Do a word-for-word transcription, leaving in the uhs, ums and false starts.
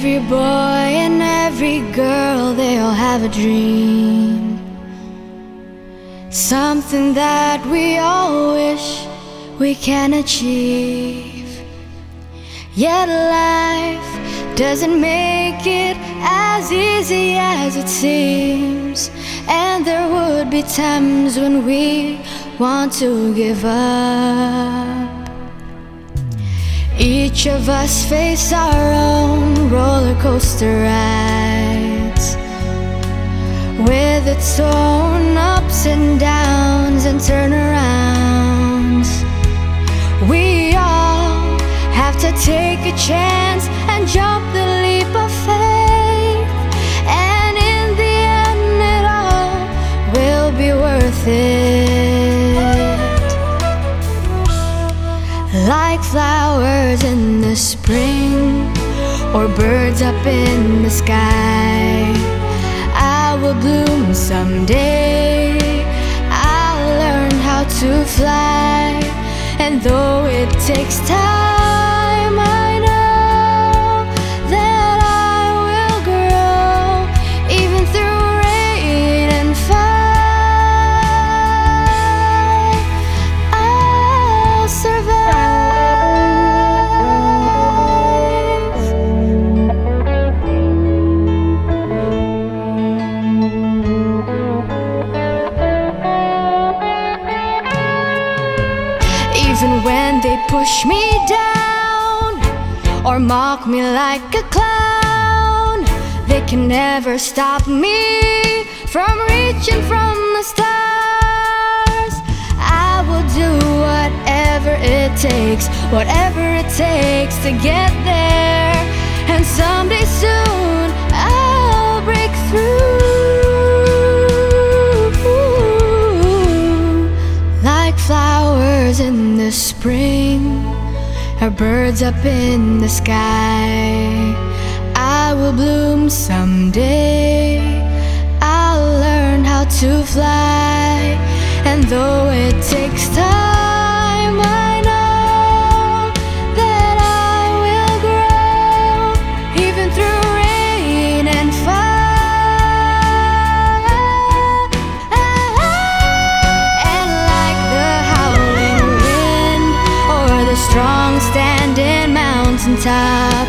Every boy and every girl, they all have a dream, something that we all wish we can achieve. Yet life doesn't make it as easy as it seems, and there would be times when we want to give up. Each of us face our own roller coaster rides, with its own ups and downs and turnarounds. We all have to take a chance and jump the leap of faith, and in the end it all will be worth it. Like flowers in the spring, or birds up in the sky, I will bloom someday. I'll learn how to fly, and though it takes time, I know that I will grow, even through rain and fire. I'll survive. Even when they push me down or mock me like a clown, they can never stop me from reaching from the stars. I will do whatever it takes, whatever it takes to get there, and someday soon I'll break through. Like flowers in the spring, or birds up in the sky, I will bloom someday. I'll learn how to fly, and though it takes time, I know that I will grow, even through rain and fire. And like the howling wind, or the strong standing mountaintop,